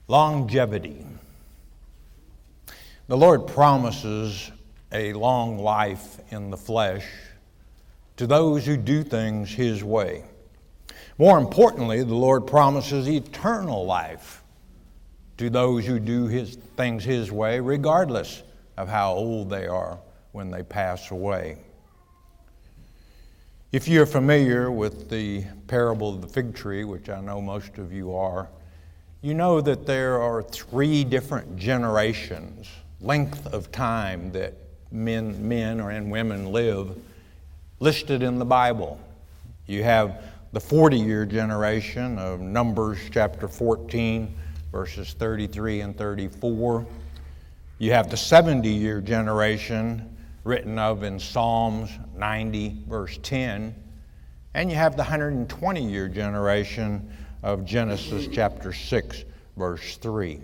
Longevity. The Lord promises a long life in the flesh to those who do things His way. More importantly, the Lord promises eternal life to those who do things His way, regardless of how old they are when they pass away. If you're familiar with the parable of the fig tree, which I know most of you are, you know that there are 3 different generations, length of time that men and women live, listed in the Bible. You have the 40-year generation of Numbers chapter 14, verses 33 and 34. You have the 70-year generation written of in Psalms 90, verse 10. And you have the 120-year generation of Genesis chapter 6, verse 3.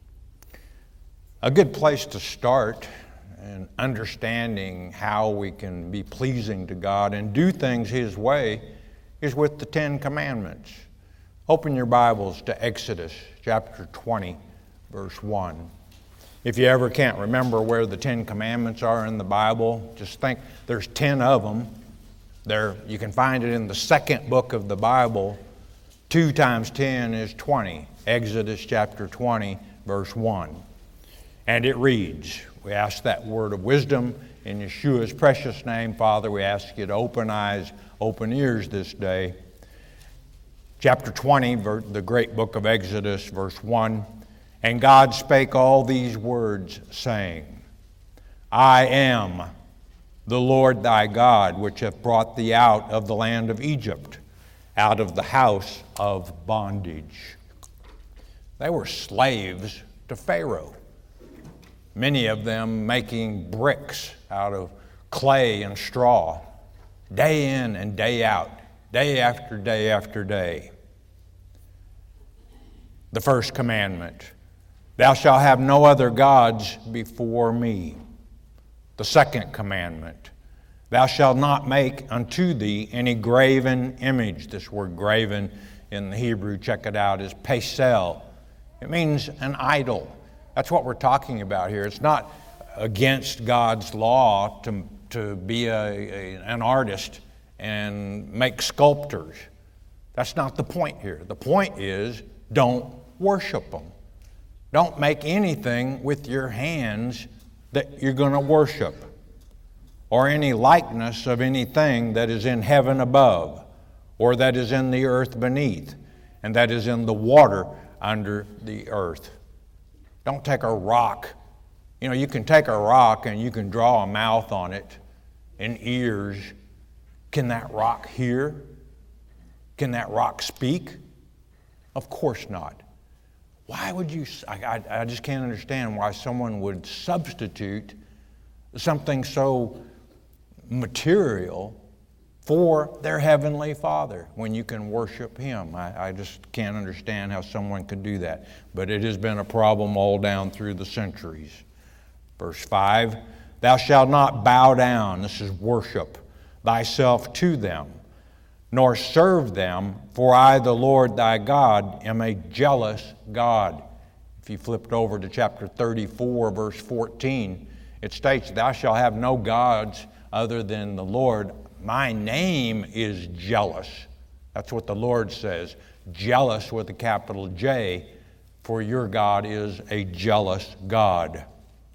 A good place to start in understanding how we can be pleasing to God and do things His way is with the 10 Commandments. Open your Bibles to Exodus chapter 20, verse 1. If you ever can't remember where the 10 Commandments are in the Bible, just think there's 10 of them. You can find it in the second book of the Bible. 2 times 10 is 20. Exodus chapter 20, verse 1. And it reads, we ask that word of wisdom in Yeshua's precious name. Father, we ask you to open eyes, open ears this day. Chapter 20, the great book of Exodus, verse 1. And God spake all these words, saying, I am the Lord thy God, which hath brought thee out of the land of Egypt, out of the house of bondage. They were slaves to Pharaoh, many of them making bricks out of clay and straw, day in and day out, day after day after day. The first commandment, thou shalt have no other gods before me. The second commandment, thou shalt not make unto thee any graven image. This word graven in the Hebrew, check it out, is pesel. It means an idol. That's what we're talking about here. It's not against God's law to be an artist and make sculptures. That's not the point here. The point is, don't worship them. Don't make anything with your hands that you're going to worship, or any likeness of anything that is in heaven above, or that is in the earth beneath, and that is in the water under the earth. Don't take a rock. You know, you can take a rock and you can draw a mouth on it and ears. Can that rock hear? Can that rock speak? Of course not. Why would you, I just can't understand why someone would substitute something so material for their heavenly Father when you can worship Him. I just can't understand how someone could do that. But it has been a problem all down through the centuries. Verse 5, thou shalt not bow down, this is worship, thyself to them, nor serve them, for I, the Lord thy God, am a jealous God. If you flipped over to chapter 34, verse 14, it states, thou shalt have no gods other than the Lord. My name is jealous. That's what the Lord says. Jealous with a capital J, for your God is a jealous God.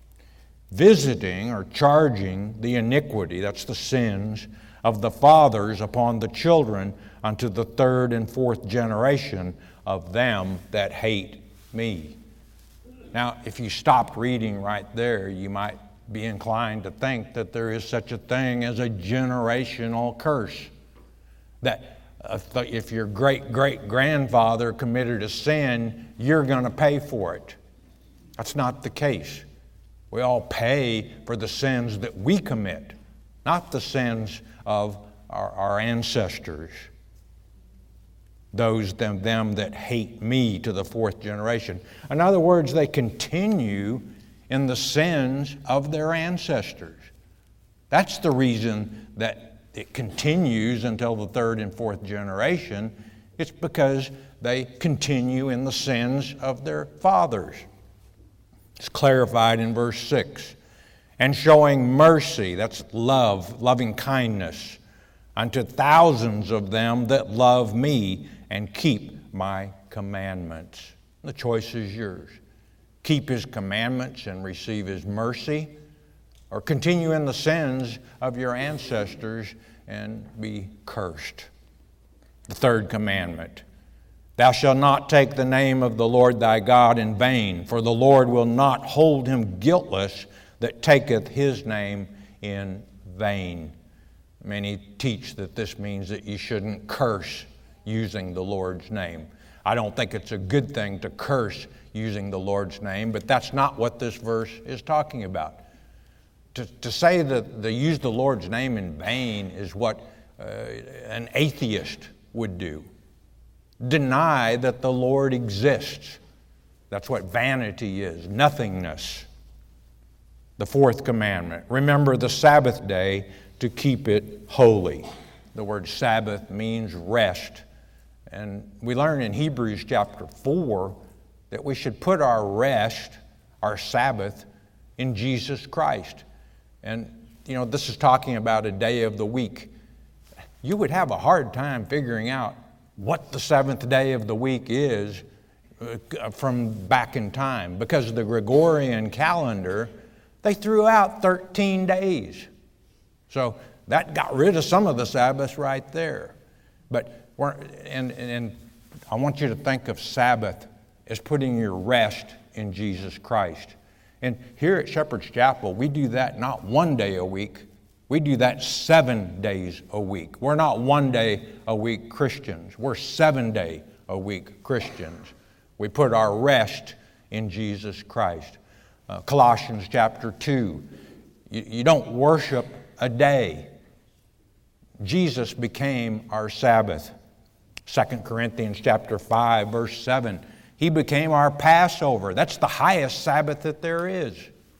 Visiting or charging the iniquity, that's the sins, of the fathers upon the children unto the 3rd and 4th generation of them that hate me. Now, if you stopped reading right there, you might be inclined to think that there is such a thing as a generational curse. That if your great-great-grandfather committed a sin, you're going to pay for it. That's not the case. We all pay for the sins that we commit, not the sins of our ancestors. Those them that hate me to the 4th generation. In other words, they continue in the sins of their ancestors. That's the reason that it continues until the 3rd and 4th generation. It's because they continue in the sins of their fathers. It's clarified in verse 6. And showing mercy, that's love, loving kindness, unto thousands of them that love me and keep my commandments. The choice is yours. Keep his commandments and receive his mercy, or continue in the sins of your ancestors and be cursed. The third commandment, thou shalt not take the name of the Lord thy God in vain, for the Lord will not hold him guiltless that taketh his name in vain. Many teach that this means that you shouldn't curse using the Lord's name. I don't think it's a good thing to curse using the Lord's name, but that's not what this verse is talking about. To say that they use the Lord's name in vain is what an atheist would do. Deny that the Lord exists. That's what vanity is, nothingness. The fourth commandment, remember the Sabbath day to keep it holy. The word Sabbath means rest. And we learn in Hebrews chapter 4 that we should put our rest, our Sabbath, in Jesus Christ. And, this is talking about a day of the week. You would have a hard time figuring out what the seventh day of the week is from back in time, because the Gregorian calendar, they threw out 13 days. So that got rid of some of the Sabbaths right there. But and I want you to think of Sabbath as putting your rest in Jesus Christ. And here at Shepherd's Chapel, we do that not one day a week. We do that 7 days a week. We're not 1 day a week Christians. We're 7 day a week Christians. We put our rest in Jesus Christ. Colossians chapter 2, you don't worship a day. Jesus became our Sabbath. 2 Corinthians chapter 5, verse 7, he became our Passover. That's the highest Sabbath that there is.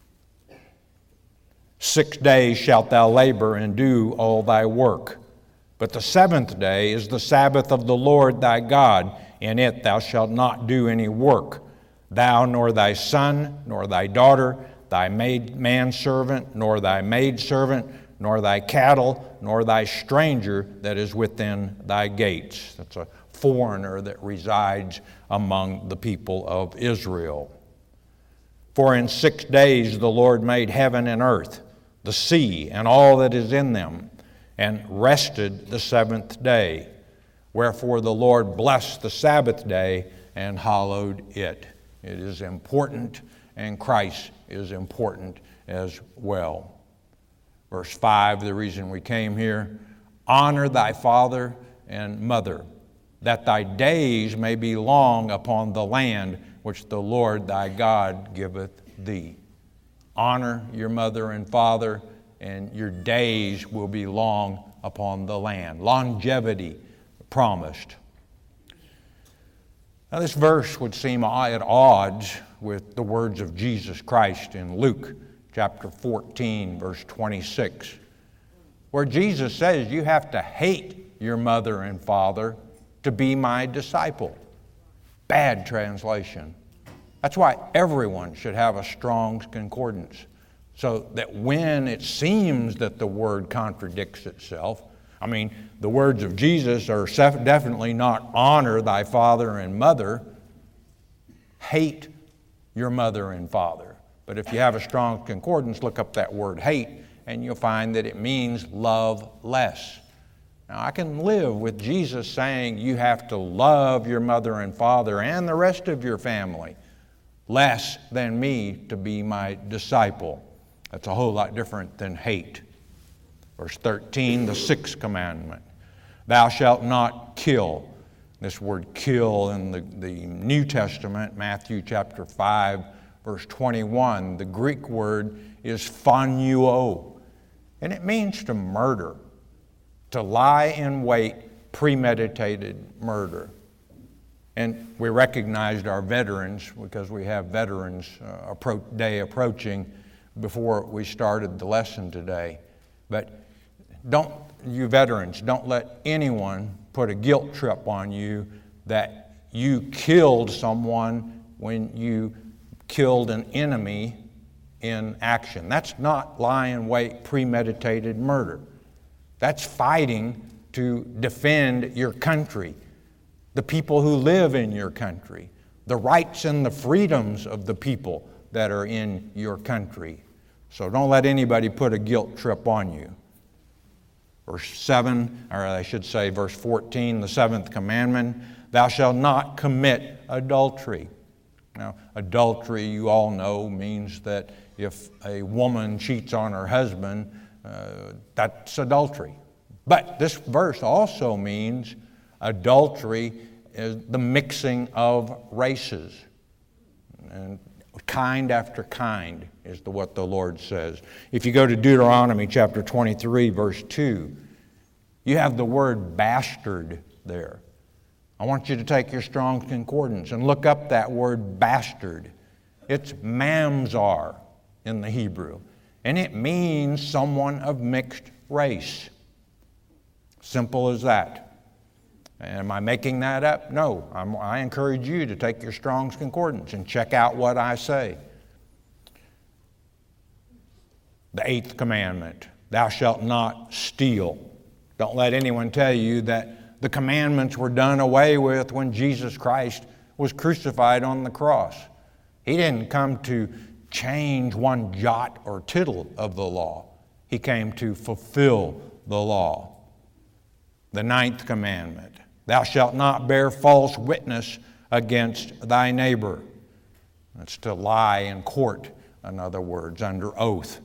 6 days shalt thou labor and do all thy work. But the seventh day is the Sabbath of the Lord thy God. In it thou shalt not do any work. Thou, nor thy son, nor thy daughter, thy manservant, nor thy maidservant, nor thy cattle, nor thy stranger that is within thy gates. That's a foreigner that resides among the people of Israel. For in 6 days the Lord made heaven and earth, the sea, and all that is in them, and rested the seventh day. Wherefore the Lord blessed the Sabbath day and hallowed it. It is important, and Christ is important as well. Verse 5, the reason we came here, honor thy father and mother, that thy days may be long upon the land which the Lord thy God giveth thee. Honor your mother and father, and your days will be long upon the land. Longevity promised. Now, this verse would seem at odds with the words of Jesus Christ in Luke chapter 14, verse 26, where Jesus says you have to hate your mother and father to be my disciple. Bad translation. That's why everyone should have a Strong's Concordance, so that when it seems that the word contradicts itself, the words of Jesus are definitely not honor thy father and mother, hate your mother and father. But if you have a Strong's Concordance, look up that word hate, and you'll find that it means love less. Now, I can live with Jesus saying you have to love your mother and father and the rest of your family less than me to be my disciple. That's a whole lot different than hate. Verse 13, the sixth commandment. Thou shalt not kill. This word kill in the New Testament, Matthew chapter 5, verse 21, the Greek word is phanuo, and it means to murder, to lie in wait, premeditated murder. And we recognized our veterans because we have Veterans Day approaching before we started the lesson today. But you veterans, don't let anyone put a guilt trip on you that you killed someone when you killed an enemy in action. That's not lie in wait, premeditated murder. That's fighting to defend your country, the people who live in your country, the rights and the freedoms of the people that are in your country. So don't let anybody put a guilt trip on you. Verse 7, or I should say verse 14, the seventh commandment, thou shalt not commit adultery. Now, adultery, you all know, means that if a woman cheats on her husband, that's adultery. But this verse also means adultery is the mixing of races. And kind after kind is what the Lord says. If you go to Deuteronomy chapter 23, verse 2, you have the word bastard there. I want you to take your Strong's Concordance and look up that word bastard. It's mamzar in the Hebrew, and it means someone of mixed race. Simple as that. Am I making that up? No. I encourage you to take your Strong's Concordance and check out what I say. The eighth commandment, thou shalt not steal. Don't let anyone tell you that the commandments were done away with when Jesus Christ was crucified on the cross. He didn't come to change one jot or tittle of the law. He came to fulfill the law. The ninth commandment, thou shalt not bear false witness against thy neighbor. That's to lie in court, in other words, under oath.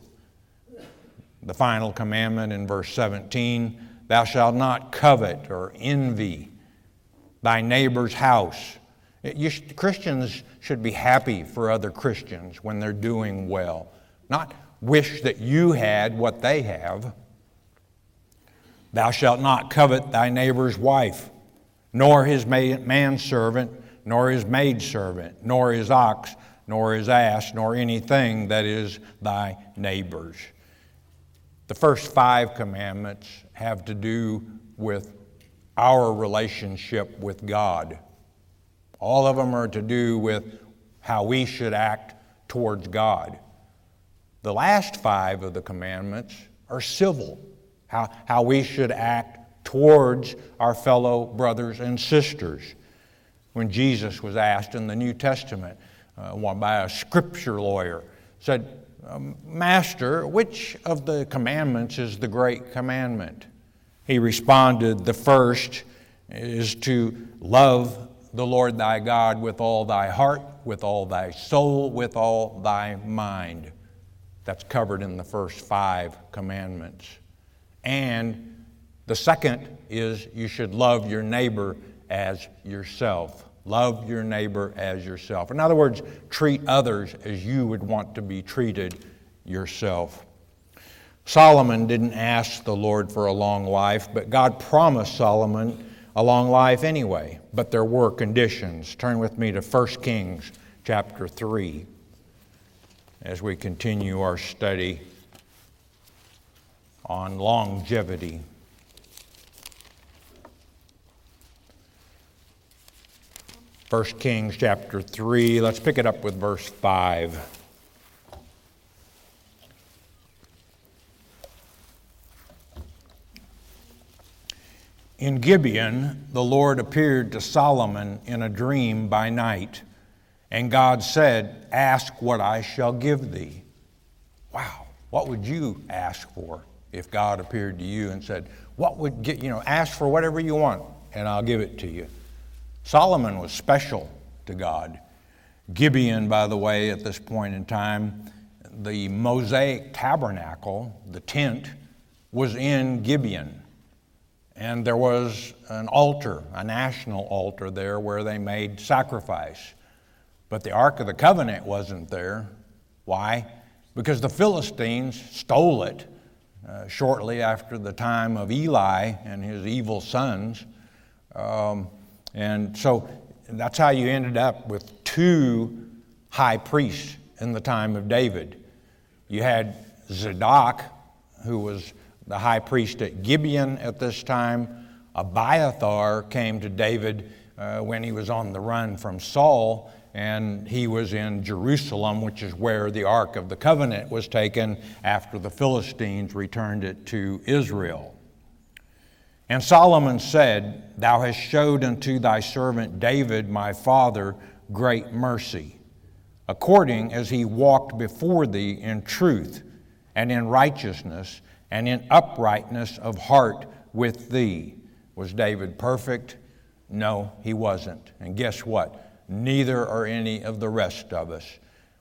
The final commandment in verse 17, thou shalt not covet or envy thy neighbor's house. Christians should be happy for other Christians when they're doing well, not wish that you had what they have. Thou shalt not covet thy neighbor's wife, nor his manservant, nor his maidservant, nor his ox, nor his ass, nor anything that is thy neighbor's. The first 5 commandments have to do with our relationship with God. All of them are to do with how we should act towards God. The last 5 of the commandments are civil, how we should act towards our fellow brothers and sisters. When Jesus was asked in the New Testament by a scripture lawyer, said, Master, which of the commandments is the great commandment? He responded, the first is to love the Lord thy God with all thy heart, with all thy soul, with all thy mind. That's covered in the first 5 commandments. And the second is you should love your neighbor as yourself. Love your neighbor as yourself. In other words, treat others as you would want to be treated yourself. Solomon didn't ask the Lord for a long life, but God promised Solomon a long life anyway. But there were conditions. Turn with me to 1 Kings chapter 3 as we continue our study on longevity. 1 Kings chapter 3, let's pick it up with verse 5. In Gibeon, the Lord appeared to Solomon in a dream by night, and God said, ask what I shall give thee. Wow, what would you ask for if God appeared to you and said, ask for whatever you want, and I'll give it to you? Solomon was special to God. Gibeon, by the way, at this point in time, the Mosaic tabernacle, the tent, was in Gibeon. And there was an altar, a national altar there where they made sacrifice. But the Ark of the Covenant wasn't there. Why? Because the Philistines stole it shortly after the time of Eli and his evil sons. And so that's how you ended up with 2 high priests in the time of David. You had Zadok, who was the high priest at Gibeon at this time. Abiathar came to David when he was on the run from Saul, and he was in Jerusalem, which is where the Ark of the Covenant was taken after the Philistines returned it to Israel. And Solomon said, Thou hast showed unto thy servant David my father great mercy, according as he walked before thee in truth and in righteousness and in uprightness of heart with thee. Was David perfect? No, he wasn't. And guess what? Neither are any of the rest of us.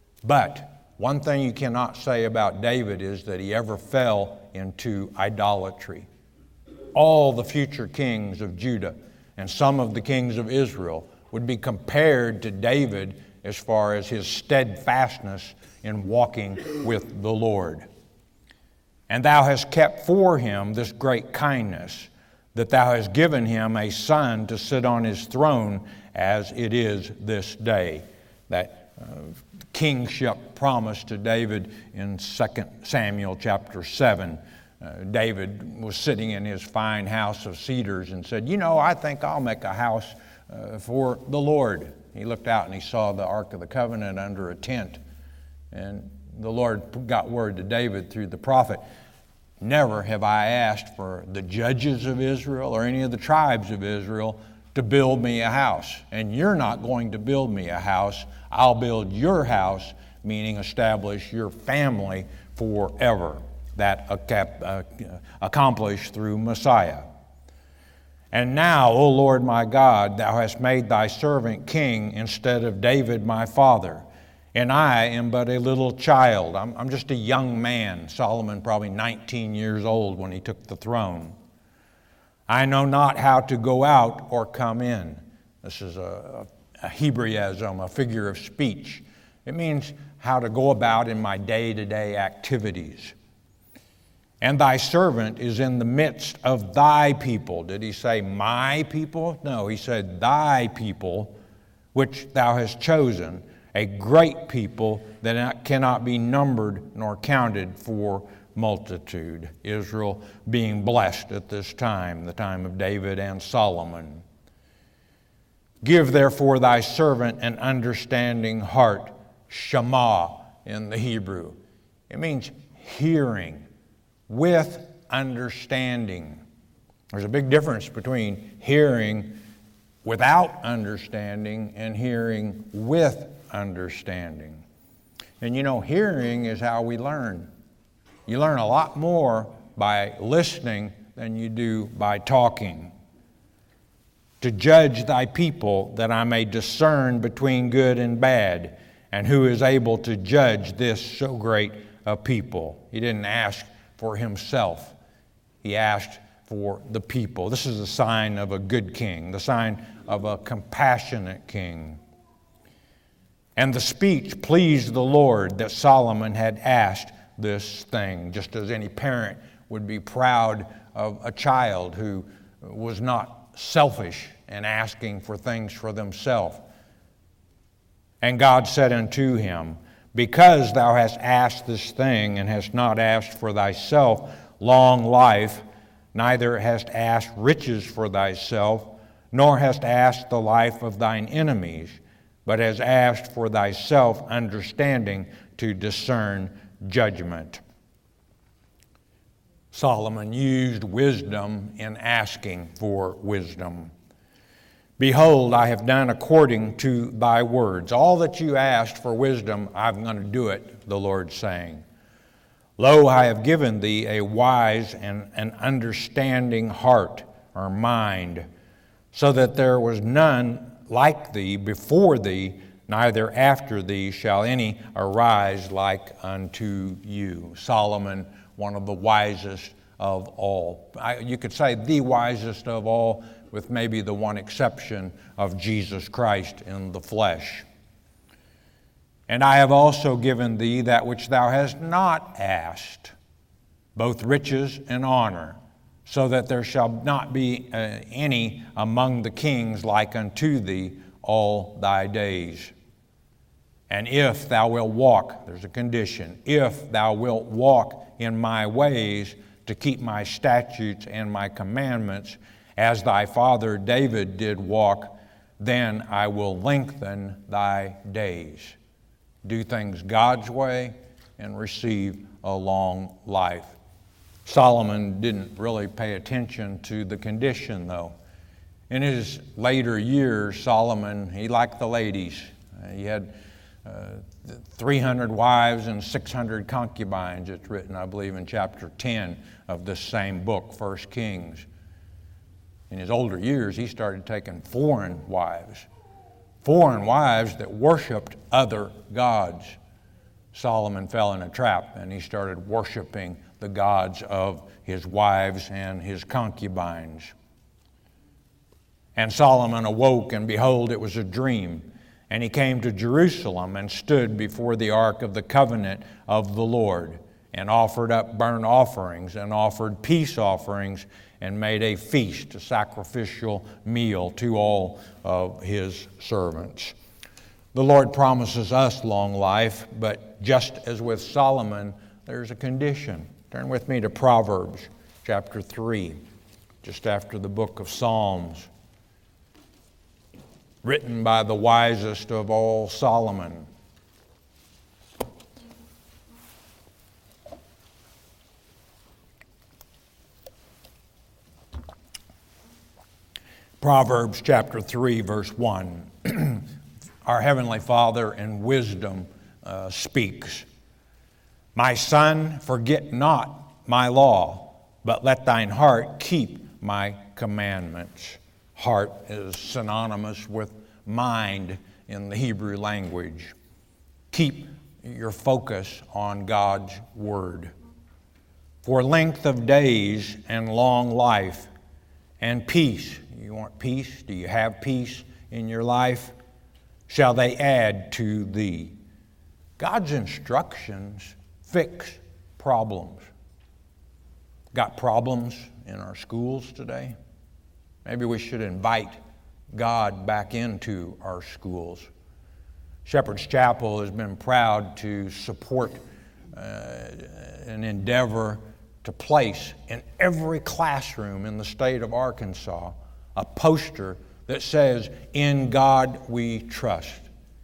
But one thing you cannot say about David is that he ever fell into idolatry. All the future kings of Judah and some of the kings of Israel would be compared to David as far as his steadfastness in walking with the Lord. And thou hast kept for him this great kindness, that thou hast given him a son to sit on his throne as it is this day. That kingship promised to David in 2 Samuel chapter 7. David was sitting in his fine house of cedars and said, I think I'll make a house for the Lord. He looked out and he saw the Ark of the Covenant under a tent. And the Lord got word to David through the prophet, Never have I asked for the judges of Israel or any of the tribes of Israel to build me a house. And you're not going to build me a house. I'll build your house, meaning establish your family forever. That accomplished through Messiah. And now, O Lord my God, thou hast made thy servant king instead of David my father. And I am but a little child. I'm just a young man. Solomon probably 19 years old when he took the throne. I know not how to go out or come in. This is a Hebraism, a figure of speech. It means how to go about in my day-to-day activities. And thy servant is in the midst of thy people. Did he say my people? No, he said thy people, which thou hast chosen, a great people that cannot be numbered nor counted for multitude. Israel being blessed at this time, the time of David and Solomon. Give therefore thy servant an understanding heart, Shema in the Hebrew. It means hearing with understanding. There's a big difference between hearing without understanding and hearing with understanding. And hearing is how we learn. You learn a lot more by listening than you do by talking. To judge thy people, that I may discern between good and bad, and who is able to judge this so great a people. He didn't ask for himself. He asked for the people. This is a sign of a good king, the sign of a compassionate king. And the speech pleased the Lord that Solomon had asked this thing, just as any parent would be proud of a child who was not selfish and asking for things for themselves. And God said unto him, Because thou hast asked this thing, and hast not asked for thyself long life, neither hast asked riches for thyself, nor hast asked the life of thine enemies, but hast asked for thyself understanding to discern judgment. Solomon used wisdom in asking for wisdom. Behold, I have done according to thy words. All that you asked for wisdom, I'm going to do it, the Lord's saying. Lo, I have given thee a wise and an understanding heart or mind, so that there was none like thee before thee, neither after thee shall any arise like unto you. Solomon, one of the wisest of all. You could say the wisest of all, with maybe the one exception of Jesus Christ in the flesh. And I have also given thee that which thou hast not asked, both riches and honor, so that there shall not be any among the kings like unto thee all thy days. And if thou wilt walk, there's a condition, if thou wilt walk in my ways to keep my statutes and my commandments, as thy father David did walk, then I will lengthen thy days. Do things God's way and receive a long life. Solomon didn't really pay attention to the condition, though. In his later years, Solomon, he liked the ladies. He had 300 wives and 600 concubines. It's written, I believe, in chapter 10 of this same book, 1 Kings. In his older years, he started taking foreign wives that worshiped other gods. Solomon fell in a trap, and he started worshiping the gods of his wives and his concubines. And Solomon awoke, and behold, it was a dream. And he came to Jerusalem and stood before the ark of the covenant of the Lord, and offered up burnt offerings and offered peace offerings, and made a feast, a sacrificial meal to all of his servants. The Lord promises us long life, but just as with Solomon, there's a condition. Turn with me to Proverbs chapter 3, just after the book of Psalms, written by the wisest of all, Solomon. Proverbs chapter 3, verse 1. Our Heavenly Father in wisdom speaks. My son, forget not my law, but let thine heart keep my commandments. Heart is synonymous with mind in the Hebrew language. Keep your focus on God's word. For length of days and long life and peace. You want peace? Do you have peace in your life? Shall they add to thee? God's instructions fix problems. Got problems in our schools today? Maybe we should invite God back into our schools. Shepherd's Chapel has been proud to support an endeavor to place in every classroom in the state of Arkansas a poster that says, "In God we trust."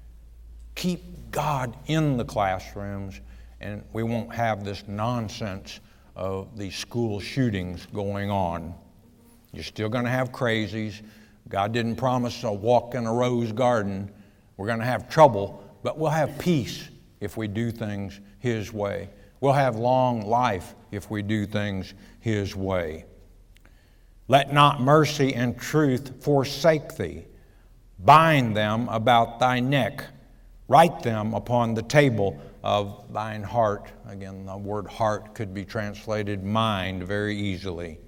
Keep God in the classrooms, and we won't have this nonsense of these school shootings going on. You're still going to have crazies. God didn't promise a walk in a rose garden. We're going to have trouble, but we'll have peace if we do things His way. We'll have long life if we do things His way. Let not mercy and truth forsake thee. Bind them about thy neck. Write them upon the table of thine heart. Again, the word heart could be translated mind very easily.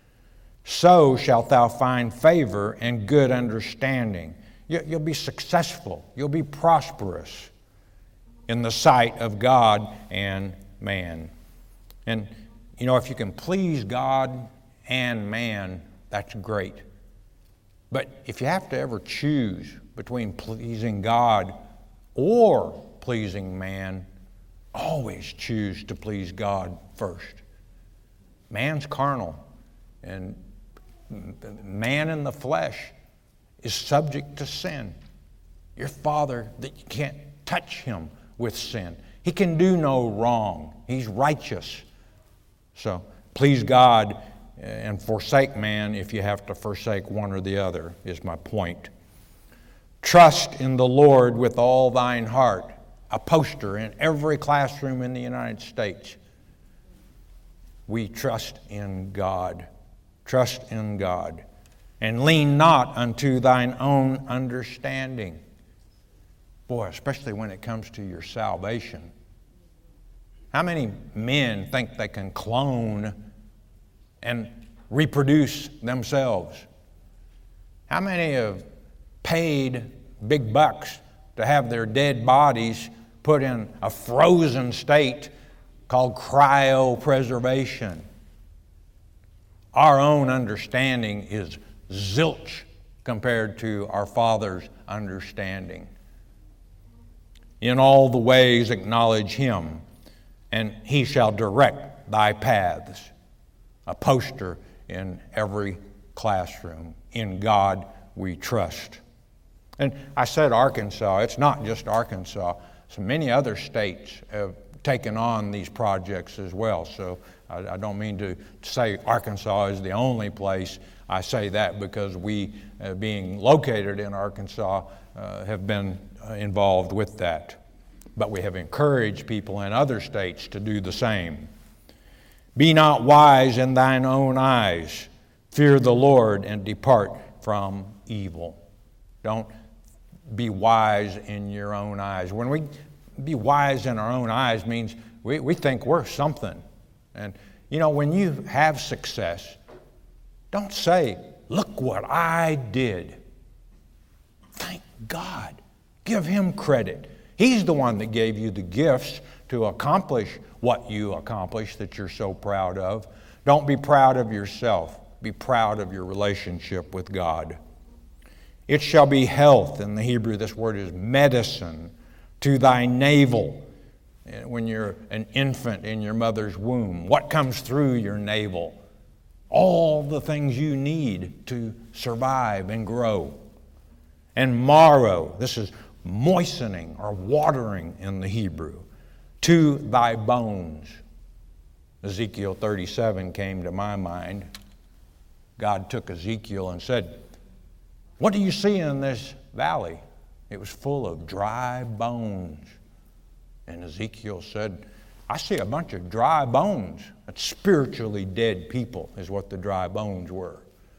So shalt thou find favor and good understanding. You'll be successful. You'll be prosperous in the sight of God and man. And, you know, if you can please God and man, that's great. But if you have to ever choose between pleasing God or pleasing man, always choose to please God first. Man's carnal, and man in the flesh is subject to sin. Your Father, that you can't touch him with sin. He can do no wrong. He's righteous. So please God and forsake man if you have to forsake one or the other, is my point. Trust in the Lord with all thine heart. A poster in every classroom in the United States. We trust in God. Trust in God. And lean not unto thine own understanding. Boy, especially when it comes to your salvation. How many men think they can clone and reproduce themselves? How many have paid big bucks to have their dead bodies put in a frozen state called cryopreservation? Our own understanding is zilch compared to our Father's understanding. In all the ways acknowledge Him, and He shall direct thy paths. A poster in every classroom. In God we trust. And I said Arkansas. It's not just Arkansas. So many other states have taken on these projects as well. So I don't mean to say Arkansas is the only place. I say that because we, being located in Arkansas, have been involved with that. But we have encouraged people in other states to do the same. Be not wise in thine own eyes. Fear the Lord and depart from evil. Don't be wise in your own eyes. When we be wise in our own eyes means we think we're something. And, when you have success, don't say, look what I did. Thank God. Give Him credit. He's the one that gave you the gifts to accomplish what you accomplished that you're so proud of. Don't be proud of yourself. Be proud of your relationship with God. It shall be health. In the Hebrew, this word is medicine to thy navel. When you're an infant in your mother's womb, what comes through your navel? All the things you need to survive and grow. And marrow, this is moistening or watering in the Hebrew, to thy bones. Ezekiel 37 came to my mind. God took Ezekiel and said, what do you see in this valley? It was full of dry bones. And Ezekiel said, I see a bunch of dry bones. That's spiritually dead people is what the dry bones were.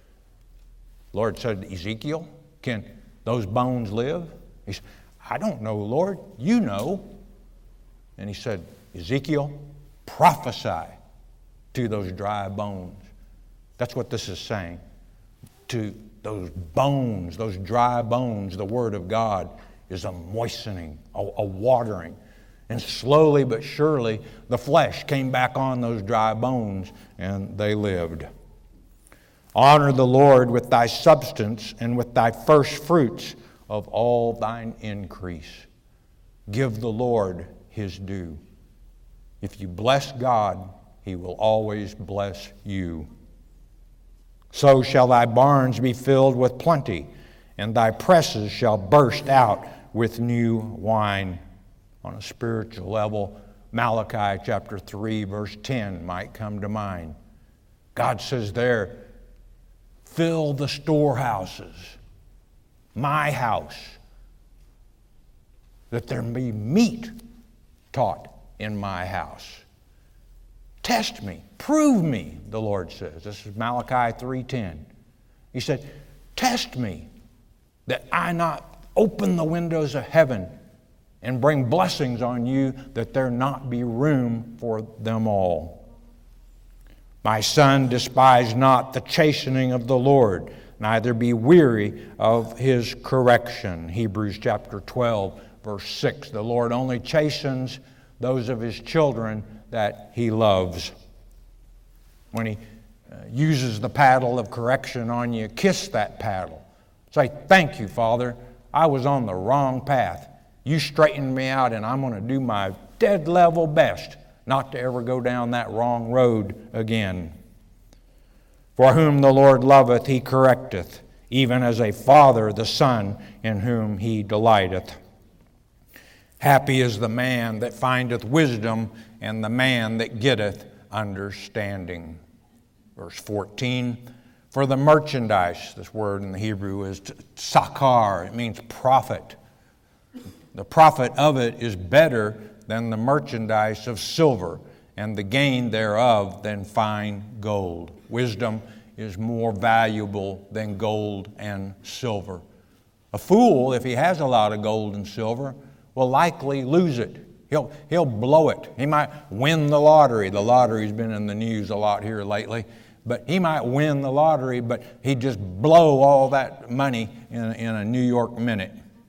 The Lord said, Ezekiel, can those bones live? He said, I don't know, Lord. You know. And he said, Ezekiel, prophesy to those dry bones. That's what this is saying. To those bones, those dry bones, the Word of God is a moistening, a watering. And slowly but surely, the flesh came back on those dry bones, and they lived. Honor the Lord with thy substance and with thy first fruits of all thine increase. Give the Lord His due. If you bless God, He will always bless you. So shall thy barns be filled with plenty, and thy presses shall burst out with new wine. On a spiritual level, Malachi chapter 3, verse 10 might come to mind. God says there, fill the storehouses, my house, that there be meat taught in my house. Test me, prove me, the Lord says. This is Malachi 3:10. He said, test me that I not open the windows of heaven and bring blessings on you, that there not be room for them all. My son, despise not the chastening of the Lord, neither be weary of His correction. Hebrews chapter 12, verse 6. The Lord only chastens those of His children that He loves. When He uses the paddle of correction on you, kiss that paddle. Say, thank you, Father. I was on the wrong path. You straightened me out, and I'm going to do my dead level best not to ever go down that wrong road again. For whom the Lord loveth, He correcteth, even as a father the son in whom He delighteth. Happy is the man that findeth wisdom, and the man that getteth understanding. Verse 14, for the merchandise, this word in the Hebrew is sakar, it means profit. The profit of it is better than the merchandise of silver, and the gain thereof than fine gold. Wisdom is more valuable than gold and silver. A fool, if he has a lot of gold and silver, will likely lose it. He'll blow it. He might win the lottery. The lottery's been in the news a lot here lately. But he might win the lottery, but he'd just blow all that money in a New York minute.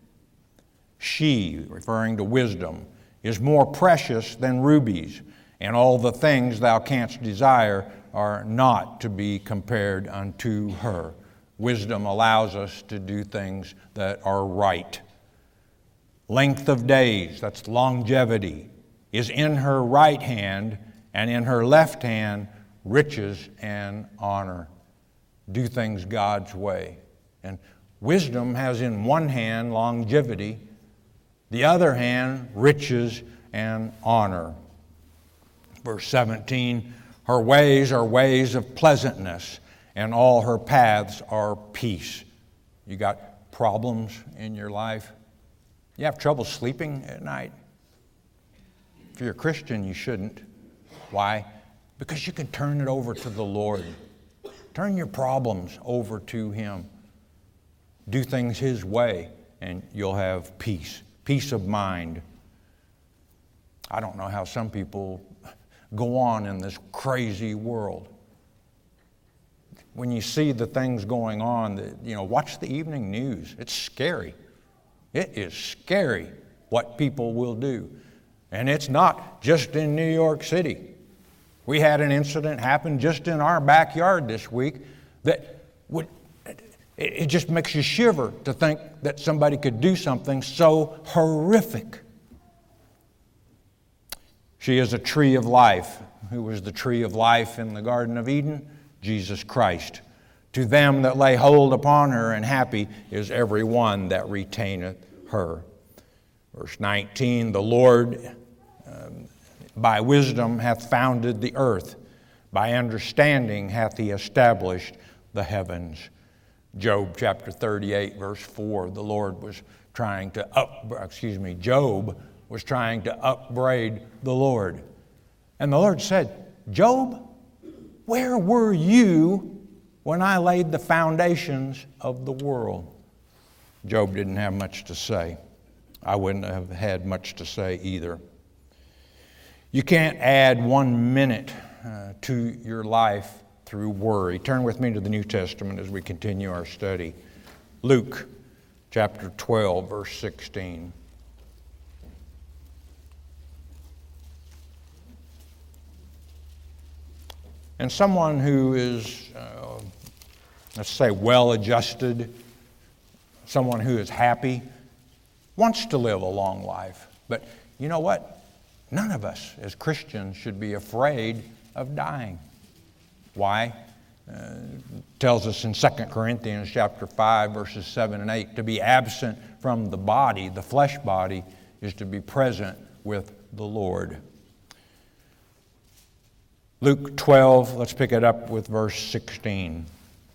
She, referring to wisdom, is more precious than rubies, and all the things thou canst desire are not to be compared unto her. Wisdom allows us to do things that are right. Length of days, that's longevity, is in her right hand, and in her left hand riches and honor. Do things God's way. And Wisdom has in one hand longevity, the other hand riches and honor. Verse 17, her ways are ways of pleasantness, and all her paths are peace. You got problems in your life? You have trouble sleeping at night? If you're a Christian, you shouldn't. Why? Because you can turn it over to the Lord. Turn your problems over to Him. Do things His way, and you'll have peace. Peace of mind. I don't know how some people go on in this crazy world. When you see the things going on, watch the evening news. It's scary. It is scary what people will do. And it's not just in New York City. We had an incident happen just in our backyard this week that it just makes you shiver to think that somebody could do something so horrific. She is a tree of life. Who was the tree of life in the Garden of Eden? Jesus Christ. To them that lay hold upon her, and happy is every one that retaineth her. Verse 19, the Lord by wisdom hath founded the earth. By understanding hath He established the heavens. Job chapter 38, verse 4, the Lord was trying to Job was trying to upbraid the Lord. And the Lord said, Job, where were you when I laid the foundations of the world? Job didn't have much to say. I wouldn't have had much to say either. You can't add 1 minute to your life through worry. Turn with me to the New Testament as we continue our study. Luke chapter 12, verse 16. And someone who is, let's say, well-adjusted, someone who is happy, wants to live a long life. But you know what? None of us as Christians should be afraid of dying. Why? It tells us in 2 Corinthians chapter 5, verses 7 and 8, to be absent from the body, the flesh body, is to be present with the Lord. Luke 12, let's pick it up with verse 16.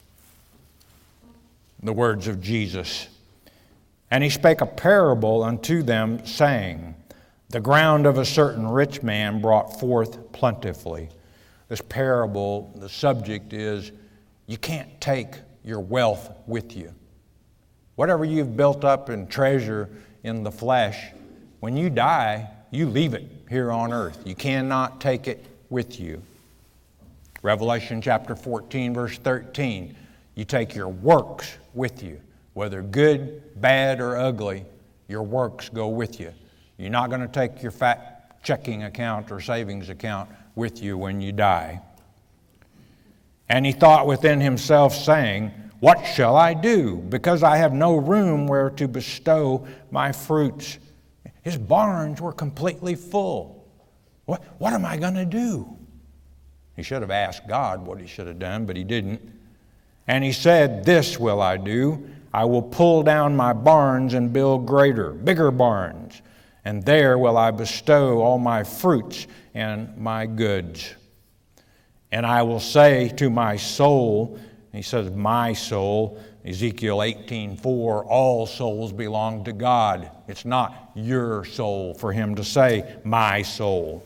The words of Jesus. And He spake a parable unto them, saying, the ground of a certain rich man brought forth plentifully. This parable, the subject is, you can't take your wealth with you. Whatever you've built up and treasure in the flesh, when you die, you leave it here on earth. You cannot take it with you. Revelation chapter 14, verse 13, you take your works with you. Whether good, bad, or ugly, your works go with you. You're not going to take your fat checking account or savings account with you when you die. And he thought within himself, saying, what shall I do? Because I have no room where to bestow my fruits. His barns were completely full. What am I going to do? He should have asked God what he should have done, but he didn't. And he said, this will I do. I will pull down my barns and build bigger barns. And there will I bestow all my fruits and my goods. And I will say to my soul, he says, my soul, Ezekiel 18:4, all souls belong to God. It's not your soul for him to say, my soul.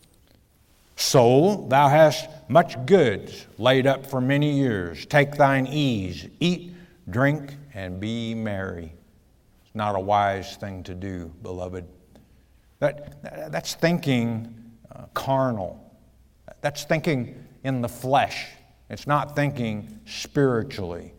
Soul, thou hast much goods laid up for many years. Take thine ease, eat, drink, and be merry. It's not a wise thing to do, beloved. That's thinking carnal. That's thinking in the flesh. It's not thinking spiritually.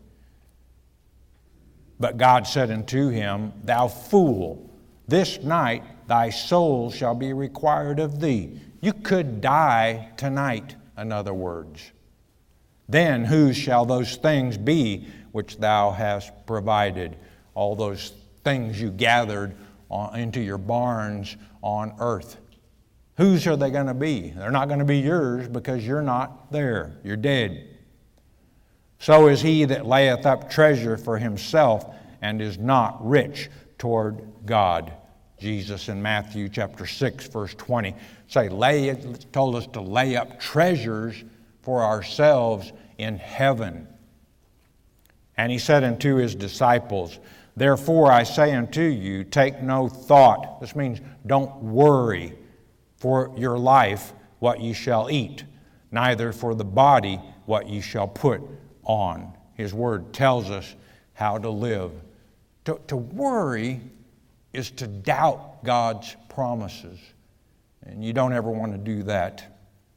But God said unto him, thou fool, this night thy soul shall be required of thee. You could die tonight, in other words. Then whose shall those things be which thou hast provided? All those things you gathered into your barns on earth. Whose are they going to be? They're not going to be yours because you're not there. You're dead. So is he that layeth up treasure for himself and is not rich toward God. Jesus in Matthew chapter 6, verse 20, told us to lay up treasures for ourselves in heaven. And he said unto his disciples, Therefore I say unto you, take no thought. This means don't worry for your life what ye shall eat, neither for the body what ye shall put on. His word tells us how to live. To worry is to doubt God's promises, and you don't ever want to do that.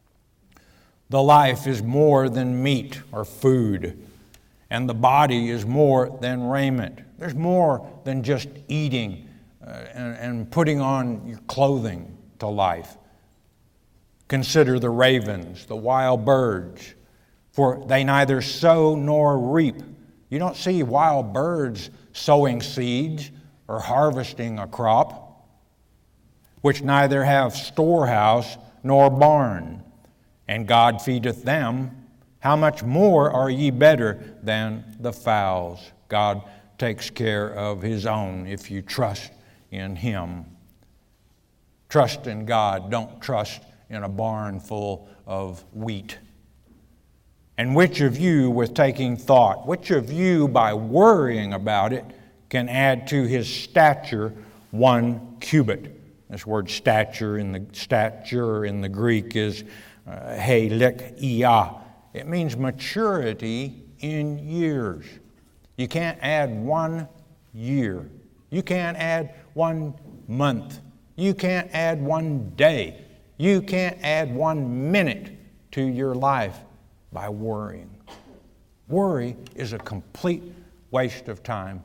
The life is more than meat or food, and the body is more than raiment. There's more than just eating and putting on your clothing to life. Consider the ravens, the wild birds, for they neither sow nor reap. You don't see wild birds sowing seeds or harvesting a crop, which neither have storehouse nor barn, and God feedeth them. How much more are ye better than the fowls? God takes care of his own if you trust in him. Trust in God. Don't trust in a barn full of wheat. And which of you, with taking thought, which of you, by worrying about it, can add to his stature 1 cubit? This word stature in the Greek is helikia. It means maturity in years. You can't add 1 year. You can't add 1 month. You can't add 1 day. You can't add 1 minute to your life by worrying. Worry is a complete waste of time.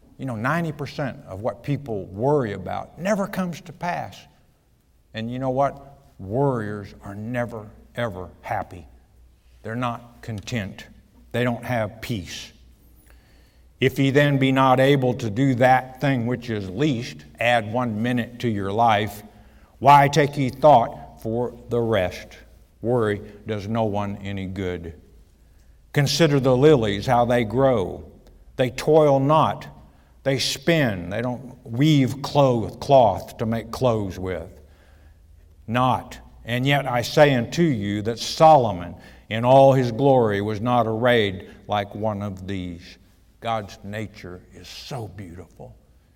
90% of what people worry about never comes to pass. And you know what? Worriers are never, ever happy. They're not content. They don't have peace. If ye then be not able to do that thing which is least, add 1 minute to your life, why take ye thought for the rest? Worry does no one any good. Consider the lilies, how they grow. They toil not. They spin. They don't weave cloth to make clothes with. Not. And yet I say unto you that Solomon in all his glory was not arrayed like one of these. God's nature is so beautiful.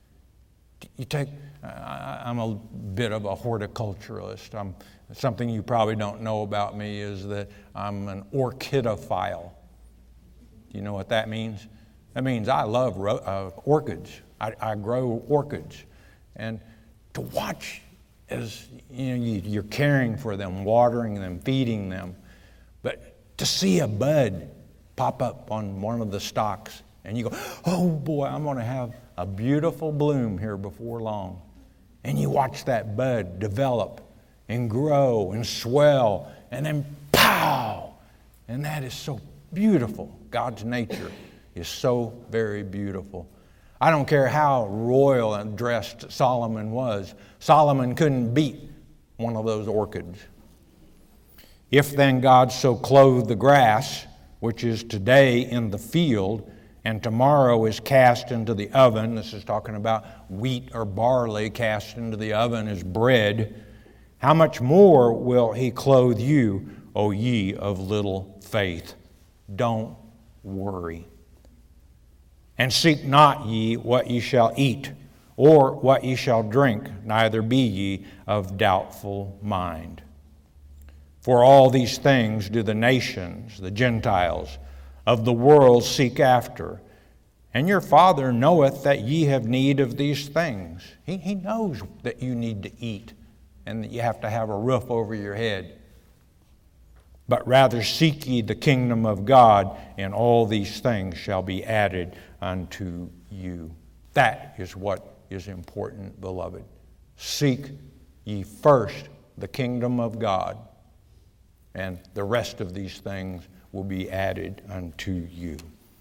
I'm a bit of a horticulturalist. Something you probably don't know about me is that I'm an orchidophile. Do you know what that means? That means I love orchids. I grow orchids. And to watch as you're caring for them, watering them, feeding them, but to see a bud pop up on one of the stalks and you go, oh boy, I'm going to have a beautiful bloom here before long. And you watch that bud develop and grow and swell and then pow! And that is so beautiful. God's nature is so very beautiful. I don't care how royal and dressed Solomon was. Solomon couldn't beat one of those orchids. If then God so clothe the grass, which is today in the field, and tomorrow is cast into the oven, this is talking about wheat or barley cast into the oven as bread, how much more will he clothe you, O ye of little faith? Don't worry. And seek not ye what ye shall eat, or what ye shall drink, neither be ye of doubtful mind. For all these things do the nations, the Gentiles, of the world seek after. And your Father knoweth that ye have need of these things. He knows that you need to eat and that you have to have a roof over your head. But rather seek ye the kingdom of God, and all these things shall be added unto you. That is what is important, beloved. Seek ye first the kingdom of God, and the rest of these things will be added unto you.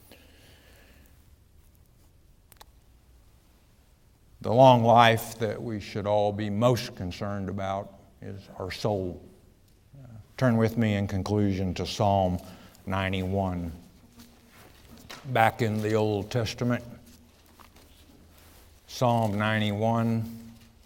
The long life that we should all be most concerned about is our soul. Turn with me in conclusion to Psalm 91. back in the Old Testament, Psalm 91.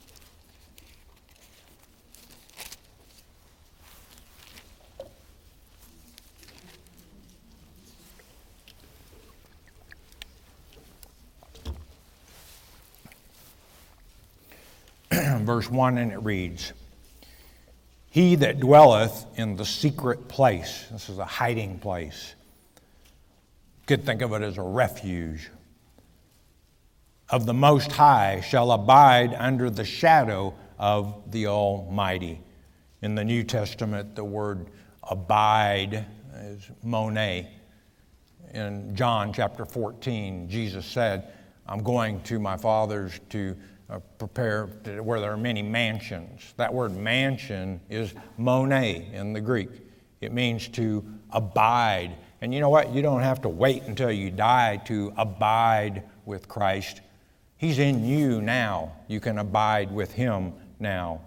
Verse 1, and it reads, He that dwelleth in the secret place, this is a hiding place. You could think of it as a refuge, of the Most High shall abide under the shadow of the Almighty. In the New Testament, the word abide is monē. In John chapter 14, Jesus said, I'm going to my Father's to prepare where there are many mansions. That word mansion is monē in the Greek. It means to abide. And you know what? You don't have to wait until you die to abide with Christ. He's in you now. You can abide with Him now.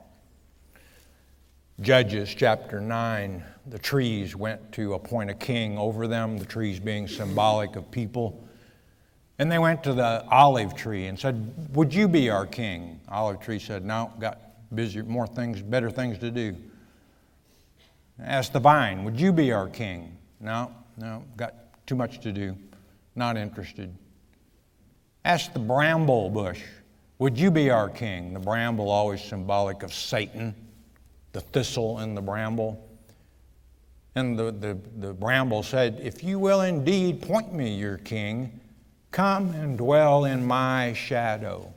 Judges chapter 9, the trees went to appoint a king over them, the trees being symbolic of people. And they went to the olive tree and said, would you be our king? Olive tree said, no, got busy, more things, better things to do. Asked the vine, would you be our king? No, got too much to do, not interested. Asked the bramble bush, would you be our king? The bramble always symbolic of Satan, the thistle and the bramble. And the bramble said, if you will indeed point me your king, come and dwell in my shadow.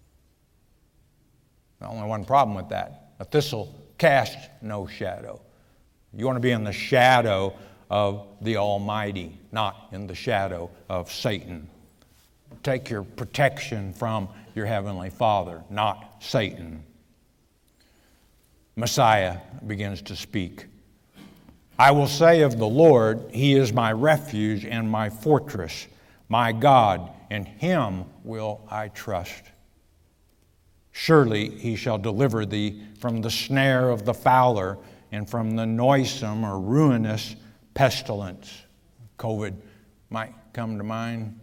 Only one problem with that. A thistle casts no shadow. You want to be in the shadow of the Almighty, not in the shadow of Satan. Take your protection from your Heavenly Father, not Satan. Messiah begins to speak. I will say of the Lord, He is my refuge and my fortress. My God, in Him will I trust. Surely He shall deliver thee from the snare of the fowler and from the noisome or ruinous pestilence. COVID might come to mind.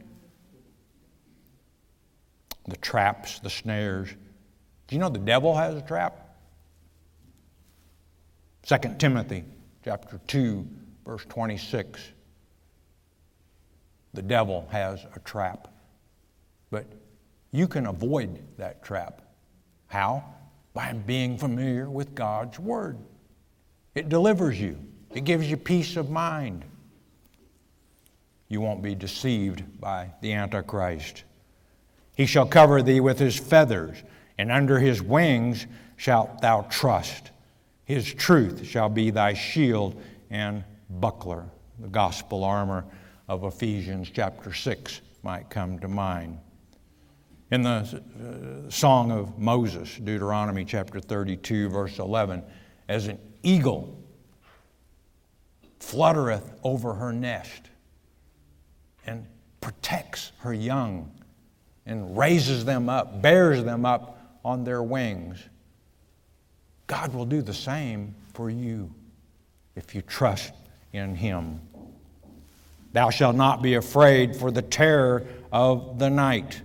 The traps, the snares. Do you know the devil has a trap? 2 Timothy chapter 2, verse 26. The devil has a trap. But you can avoid that trap. How? By being familiar with God's Word. It delivers you. It gives you peace of mind. You won't be deceived by the Antichrist. He shall cover thee with His feathers, and under His wings shalt thou trust. His truth shall be thy shield and buckler. The gospel armor of Ephesians chapter 6 might come to mind. In the Song of Moses, Deuteronomy chapter 32, verse 11, as an eagle fluttereth over her nest and protects her young and raises them up, bears them up on their wings, God will do the same for you if you trust in Him. Thou shalt not be afraid for the terror of the night,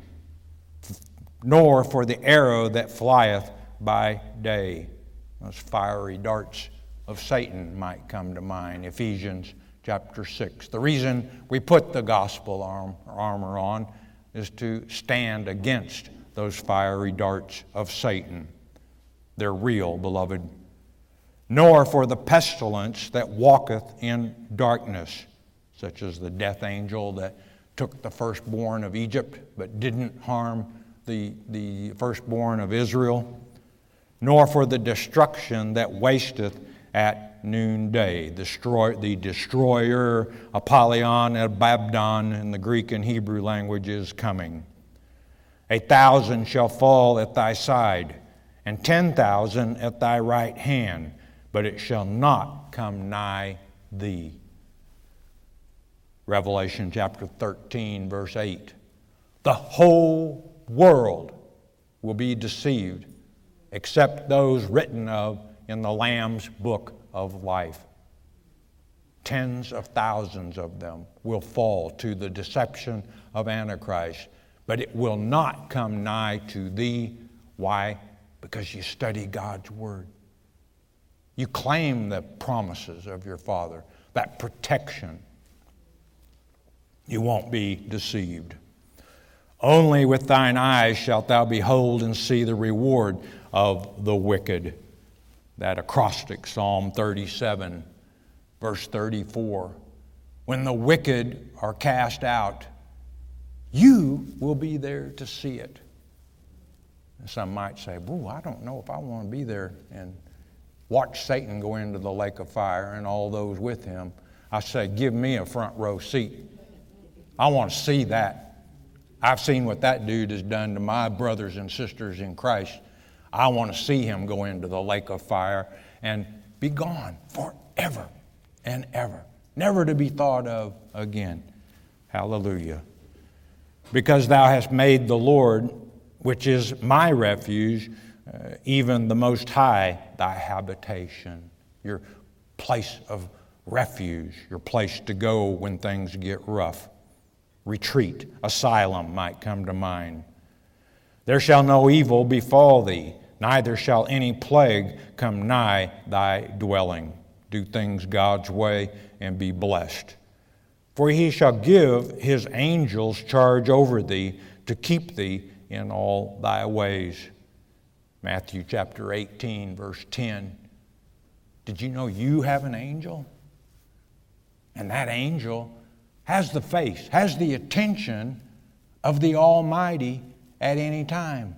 nor for the arrow that flieth by day. Those fiery darts of Satan might come to mind. Ephesians chapter 6. The reason we put the gospel armor on is to stand against those fiery darts of Satan. They're real, beloved. Nor for the pestilence that walketh in darkness, such as the death angel that took the firstborn of Egypt but didn't harm the firstborn of Israel. Nor for the destruction that wasteth at noonday. The destroyer, Apollyon, Abaddon, in the Greek and Hebrew language is coming. 1,000 shall fall at thy side, and 10,000 at thy right hand, but it shall not come nigh thee. Revelation chapter 13, verse 8. The whole world will be deceived, except those written of in the Lamb's book of life. Tens of thousands of them will fall to the deception of Antichrist, but it will not come nigh to thee. Why? Because you study God's Word. You claim the promises of your Father, that protection. You won't be deceived. Only with thine eyes shalt thou behold and see the reward of the wicked. That acrostic, Psalm 37, verse 34. When the wicked are cast out, you will be there to see it. And some might say, "Ooh, I don't know if I want to be there and watch Satan go into the lake of fire and all those with him." I say, give me a front row seat. I want to see that. I've seen what that dude has done to my brothers and sisters in Christ. I want to see him go into the lake of fire and be gone forever and ever, never to be thought of again. Hallelujah. Because thou hast made the Lord, which is my refuge, even the Most High, thy habitation, your place of refuge, your place to go when things get rough. Retreat, asylum might come to mind. There shall no evil befall thee, neither shall any plague come nigh thy dwelling. Do things God's way and be blessed. For he shall give his angels charge over thee to keep thee in all thy ways. Matthew chapter 18, verse 10. Did you know you have an angel? And that angel has the face, has the attention of the Almighty at any time.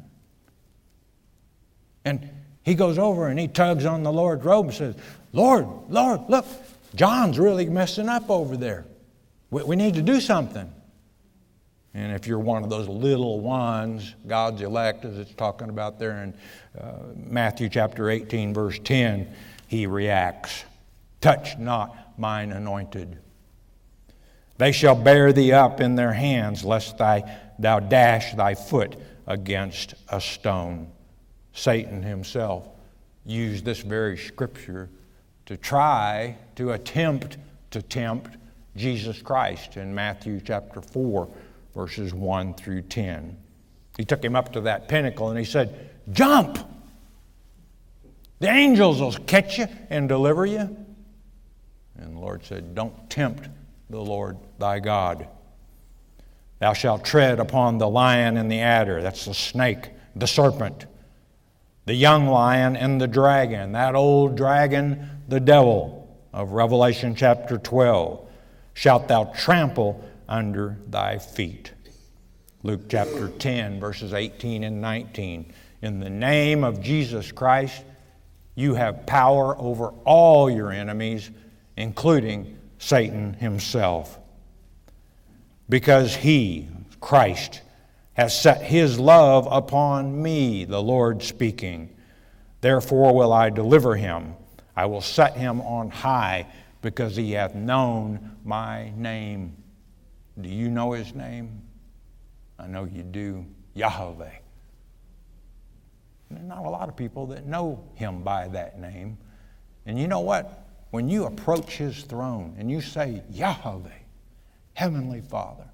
And he goes over and he tugs on the Lord's robe and says, Lord, look, John's really messing up over there. We need to do something. And if you're one of those little ones, God's elect, as it's talking about there in Matthew chapter 18, verse 10, he reacts. Touch not mine anointed. They shall bear thee up in their hands, lest thou dash thy foot against a stone. Satan himself used this very scripture to attempt to tempt Jesus Christ in Matthew chapter 4, verses 1 through 10. He took him up to that pinnacle and he said, jump! The angels will catch you and deliver you. And the Lord said, don't tempt the Lord thy God. Thou shalt tread upon the lion and the adder, that's the snake, the serpent, the young lion and the dragon, that old dragon, the devil of Revelation chapter 12, shalt thou trample under thy feet. Luke chapter 10, verses 18 and 19. In the name of Jesus Christ, you have power over all your enemies, including Satan himself. Because he, Christ, has set his love upon me, the Lord speaking. Therefore will I deliver him. I will set him on high, because he hath known my name. Do you know his name? I know you do. Yahweh. There's not a lot of people that know him by that name. And you know what? When you approach his throne and you say, Yahweh, Heavenly Father,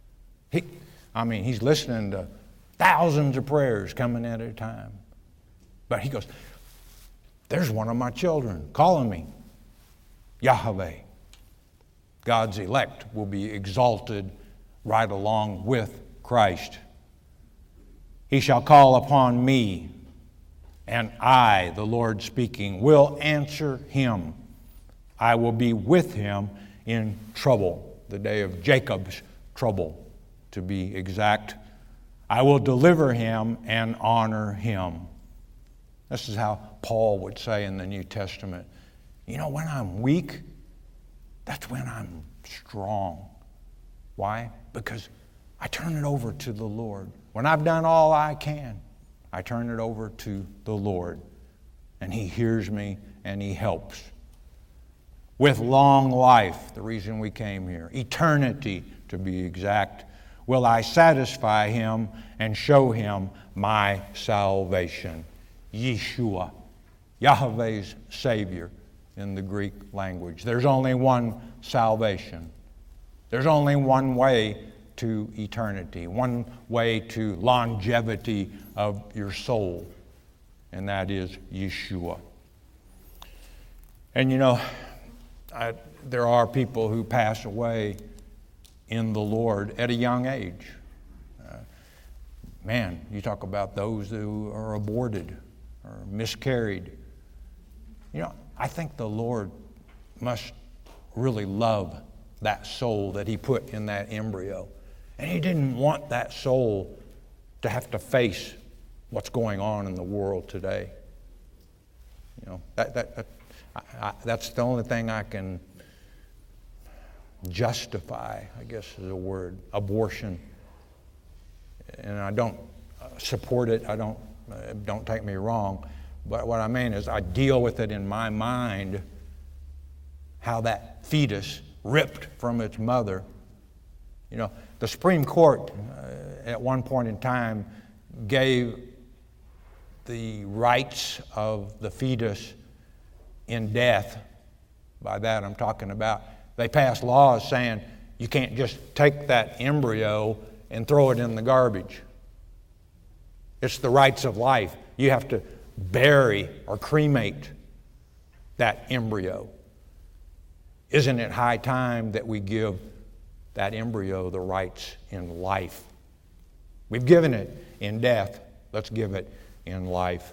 he's listening to thousands of prayers coming at a time. But he goes, there's one of my children calling me. Yahweh. God's elect will be exalted right along with Christ. He shall call upon me, and I, the Lord speaking, will answer him. I will be with him in trouble, the day of Jacob's trouble, to be exact. I will deliver him and honor him. This is how Paul would say in the New Testament, you know, when I'm weak, that's when I'm strong. Why? Because I turn it over to the Lord. When I've done all I can, I turn it over to the Lord. And he hears me and he helps. With long life, the reason we came here, eternity to be exact, will I satisfy him and show him my salvation. Yeshua, Yahweh's Savior, in the Greek language. There's only one salvation. There's only one way to eternity, one way to longevity of your soul, and that is Yeshua. And you know, there are people who pass away in the Lord at a young age. Man, you talk about those who are aborted or miscarried. You know, I think the Lord must really love that soul that He put in that embryo. And He didn't want that soul to have to face what's going on in the world today. You know, that's the only thing I can justify, I guess is a word, abortion. And I don't support it. Don't take me wrong. But what I mean is I deal with it in my mind, how that fetus ripped from its mother. You know, the Supreme Court at one point in time gave the rights of the fetus in death. By that I'm talking about, they passed laws saying you can't just take that embryo and throw it in the garbage. It's the rights of life. You have to bury or cremate that embryo. Isn't it high time that we give that embryo the rights in life? We've given it in death. Let's give it in life.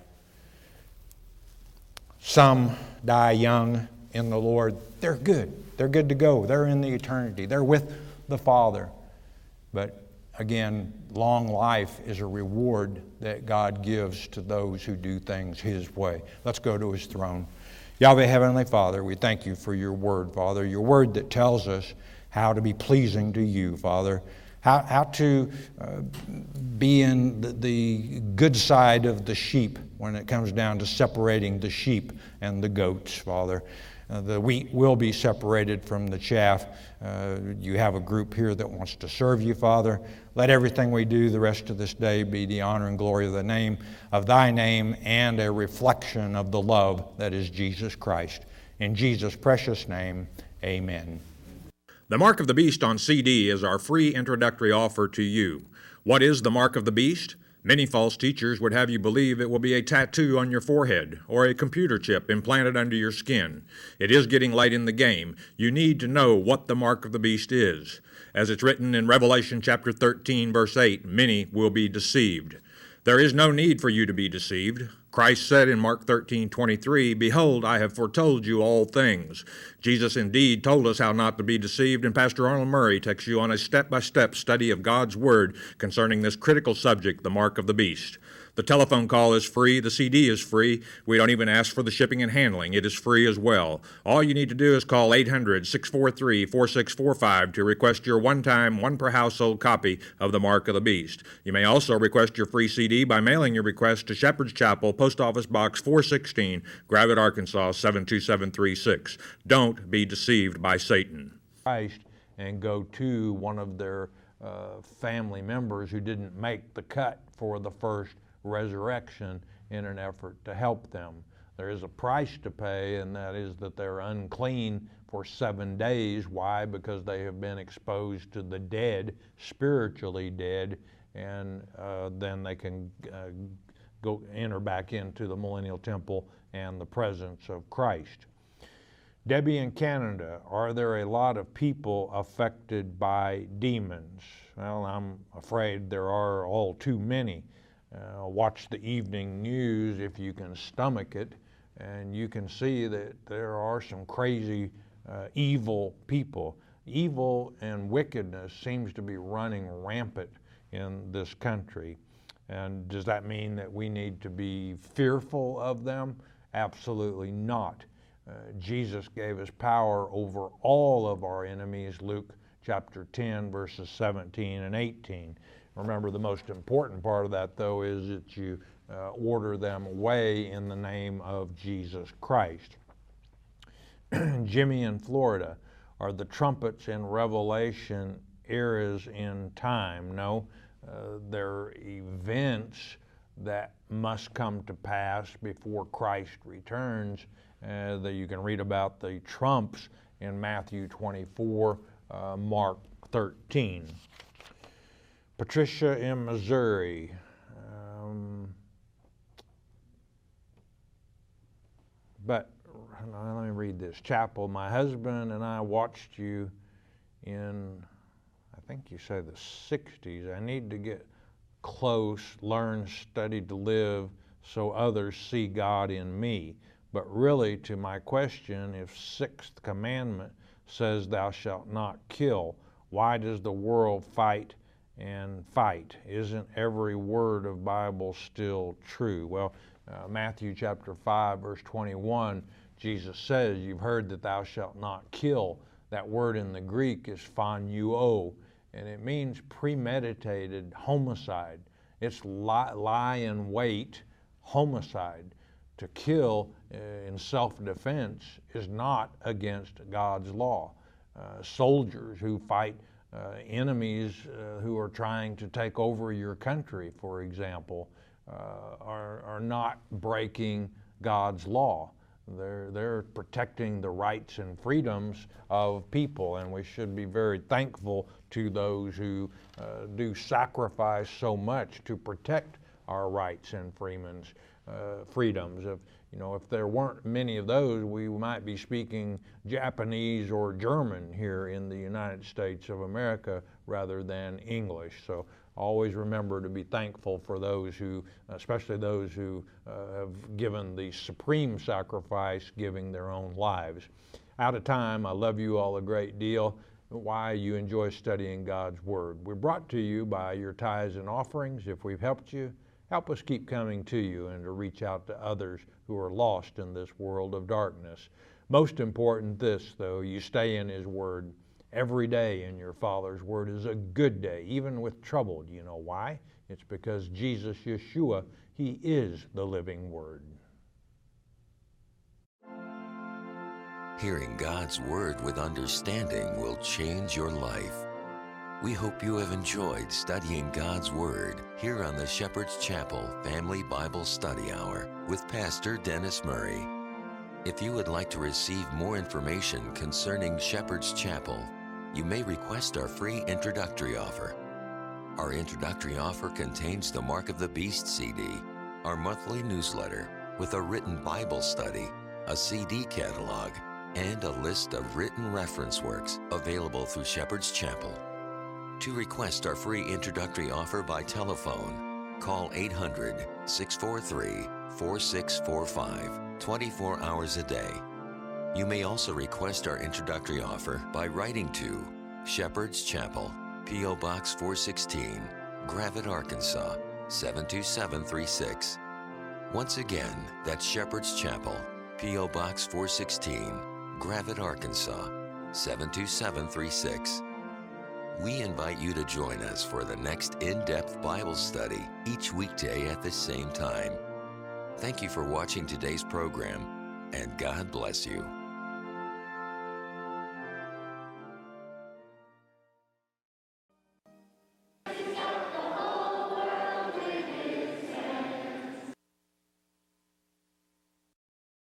Some die young in the Lord. They're good. They're good to go. They're in the eternity. They're with the Father. But again, long life is a reward that God gives to those who do things His way. Let's go to His throne. Yahweh, Heavenly Father, we thank You for Your word, Father, Your word that tells us how to be pleasing to You, Father, how to be in the good side of the sheep when it comes down to separating the sheep and the goats, Father. The wheat will be separated from the chaff. You have a group here that wants to serve You, Father. Let everything we do the rest of this day be the honor and glory of the name of Thy name and a reflection of the love that is Jesus Christ. In Jesus' precious name, amen. The Mark of the Beast on CD is our free introductory offer to you. What is the Mark of the Beast? Many false teachers would have you believe it will be a tattoo on your forehead or a computer chip implanted under your skin. It is getting late in the game. You need to know what the Mark of the Beast is. As it's written in Revelation chapter 13, verse 8, many will be deceived. There is no need for you to be deceived. Christ said in Mark 13:23, "Behold, I have foretold you all things." Jesus indeed told us how not to be deceived, and Pastor Arnold Murray takes you on a step-by-step study of God's Word concerning this critical subject, the Mark of the Beast. The telephone call is free. The CD is free. We don't even ask for the shipping and handling. It is free as well. All you need to do is call 800-643-4645 to request your one-time, one-per-household copy of the Mark of the Beast. You may also request your free CD by mailing your request to Shepherd's Chapel, Post Office Box 416, Gravette, Arkansas 72736. Don't be deceived by Satan. Christ and go to one of their family members who didn't make the cut for the first resurrection in an effort to help them. There is a price to pay, and that is that they're unclean for 7 days. Why? Because they have been exposed to the dead, spiritually dead, and then they can enter back into the millennial temple and the presence of Christ. Debbie, in Canada, are there a lot of people affected by demons? Well, I'm afraid there are all too many. Watch the evening news if you can stomach it, and you can see that there are some crazy, evil people. Evil and wickedness seems to be running rampant in this country. And does that mean that we need to be fearful of them? Absolutely not. Jesus gave us power over all of our enemies, Luke chapter 10, verses 17 and 18. Remember, the most important part of that, though, is that you order them away in the name of Jesus Christ. Jimmy in Florida, are the trumpets in Revelation eras in time? No, they're events that must come to pass before Christ returns. That you can read about the trumps in Matthew 24, Mark 13. Patricia in Missouri. But let me read this. Chapel, my husband and I watched you in, I think you say the 60s. I need to get close, learn, study to live so others see God in me. But really, to my question, if sixth commandment says thou shalt not kill, why does the world fight and fight? Isn't every word of Bible still true? Well, Matthew chapter 5, verse 21, Jesus says, you've heard that thou shalt not kill. That word in the Greek is phanuo, and it means premeditated homicide. It's lie in wait, homicide. To kill in self-defense is not against God's law. Soldiers who fight enemies who are trying to take over your country, for example, are not breaking God's law. They're protecting the rights and freedoms of people, and we should be very thankful to those who do sacrifice so much to protect our rights and freedoms. If there weren't many of those, we might be speaking Japanese or German here in the United States of America rather than English. So always remember to be thankful for those who, especially those who have given the supreme sacrifice, giving their own lives. Out of time, I love you all a great deal. Why you enjoy studying God's Word. We're brought to you by your tithes and offerings. If we've helped you, help us keep coming to you and to reach out to others who are lost in this world of darkness. Most important this, though, you stay in His Word. Every day in your Father's Word is a good day, even with trouble. Do you know why? It's because Jesus, Yeshua, He is the living Word. Hearing God's Word with understanding will change your life. We hope you have enjoyed studying God's Word here on the Shepherd's Chapel Family Bible Study Hour with Pastor Dennis Murray. If you would like to receive more information concerning Shepherd's Chapel, you may request our free introductory offer. Our introductory offer contains the Mark of the Beast CD, our monthly newsletter with a written Bible study, a CD catalog, and a list of written reference works available through Shepherd's Chapel. To request our free introductory offer by telephone, call 800-643-4645, 24 hours a day. You may also request our introductory offer by writing to Shepherd's Chapel, P.O. Box 416, Gravette, Arkansas, 72736. Once again, that's Shepherd's Chapel, P.O. Box 416, Gravette, Arkansas, 72736. We invite you to join us for the next in-depth Bible study each weekday at the same time. Thank you for watching today's program, and God bless you.